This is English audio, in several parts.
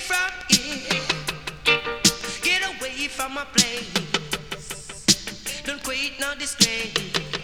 from here. Get away from my place. Don't quit, no disgrace.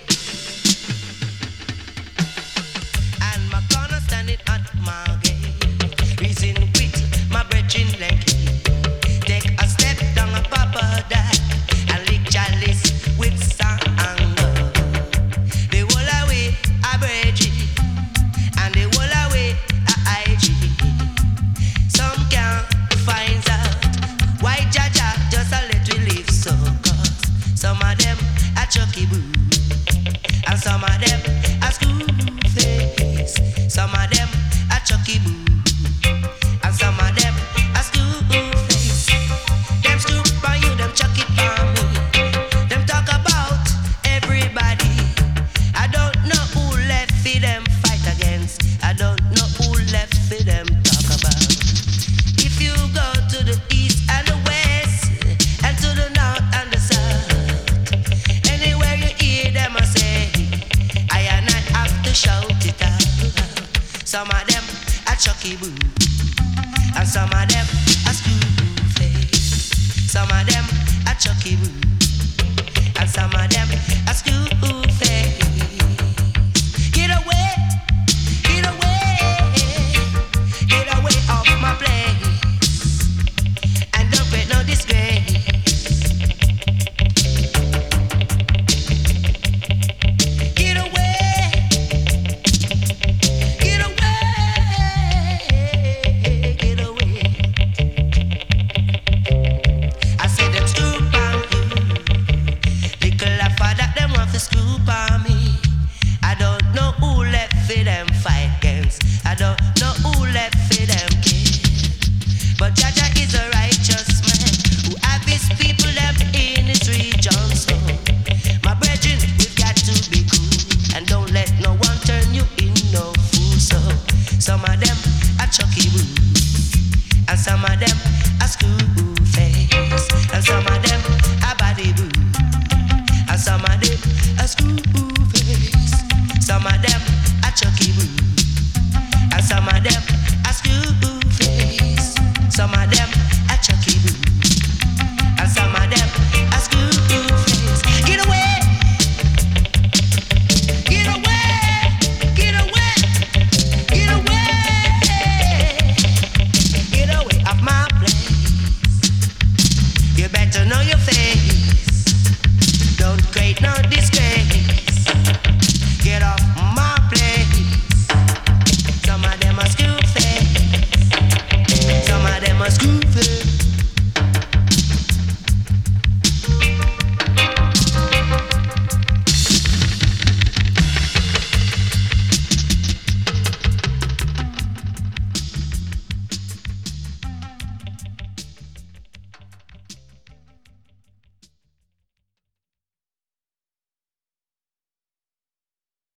And my gonna stand it at my gate. Reason quit, my brethren like take a step down a papa that and lick chalice with song. They will away a brethren and they will away a IG. Some can't find out why Jaja just a let we live so cause some of them a chucky boo and some of them a screw face. Some of them a chucky boo and some of them a screw face. Them scoop on you, them chuck it on me. Them talk about everybody. I don't know who left for them fight against. I don't know who left for them talk about. If you go to the east and the west and to the north and the south, anywhere you hear them I say, I and I have to shout it out. Some of them a chucky boo and some of them a screw face. Some of them a chucky boo and some of them a screw face.